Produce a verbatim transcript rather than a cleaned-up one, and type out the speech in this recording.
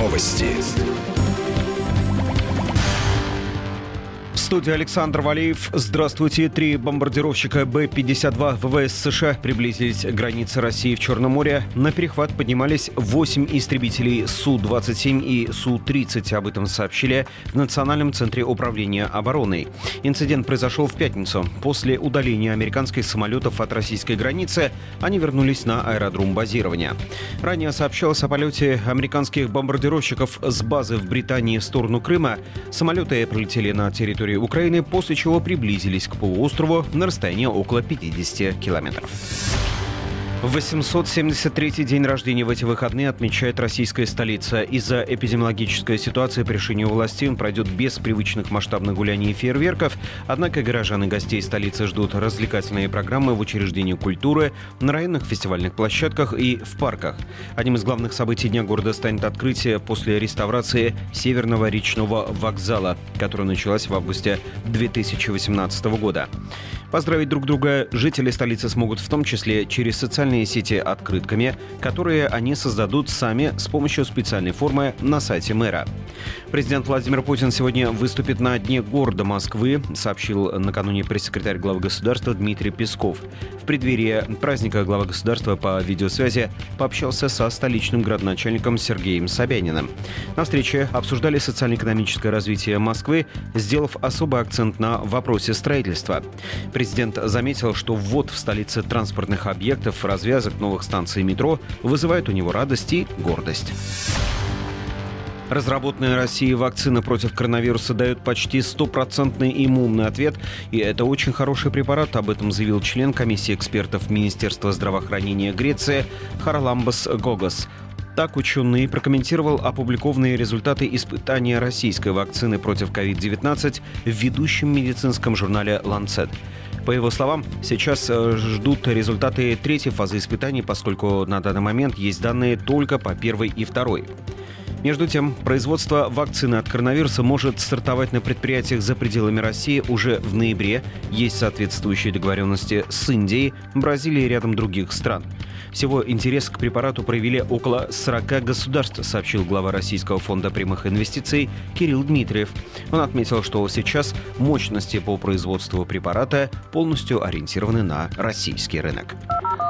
Новости. В студии Александр Валеев. Здравствуйте. Три бомбардировщика Бэ пятьдесят два ВВС США приблизились к границе России в Черном море. На перехват поднимались восемь истребителей Су двадцать семь и Су тридцать. Об этом сообщили в Национальном центре управления обороной. Инцидент произошел в пятницу. После удаления американских самолетов от российской границы они вернулись на аэродром базирования. Ранее сообщалось о полете американских бомбардировщиков с базы в Британии в сторону Крыма. Самолеты пролетели на территорию Украины, после чего приблизились к полуострову на расстоянии около пятидесяти километров. восемьсот семьдесят третий день рождения в эти выходные отмечает российская столица. Из-за эпидемиологической ситуации по решению властей он пройдет без привычных масштабных гуляний и фейерверков. Однако горожан и гостей столицы ждут развлекательные программы в учреждениях культуры, на районных фестивальных площадках и в парках. Одним из главных событий дня города станет открытие после реставрации Северного речного вокзала, которая началась в августе две тысячи восемнадцатого года. Поздравить друг друга жители столицы смогут в том числе через социальные сети открытками, которые они создадут сами с помощью специальной формы на сайте мэра. Президент Владимир Путин сегодня выступит на Дне города Москвы, сообщил накануне пресс-секретарь главы государства Дмитрий Песков. В преддверии праздника глава государства по видеосвязи пообщался со столичным градоначальником Сергеем Собяниным. На встрече обсуждали социально-экономическое развитие Москвы, сделав особый акцент на вопросе строительства. Президент заметил, что ввод в столице транспортных объектов, развязок новых станций метро вызывает у него радость и гордость. Разработанная Россией вакцина против коронавируса дает почти стопроцентный иммунный ответ, и это очень хороший препарат, об этом заявил член комиссии экспертов Министерства здравоохранения Греции Харламбос Гогос. Так ученый прокомментировал опубликованные результаты испытания российской вакцины против ковид девятнадцать в ведущем медицинском журнале «Ланцет». По его словам, сейчас ждут результаты третьей фазы испытаний, поскольку на данный момент есть данные только по первой и второй. Между тем, производство вакцины от коронавируса может стартовать на предприятиях за пределами России уже в ноябре. Есть соответствующие договоренности с Индией, Бразилией и рядом других стран. Всего интерес к препарату проявили около сорока государств, сообщил глава Российского фонда прямых инвестиций Кирилл Дмитриев. Он отметил, что сейчас мощности по производству препарата полностью ориентированы на российский рынок.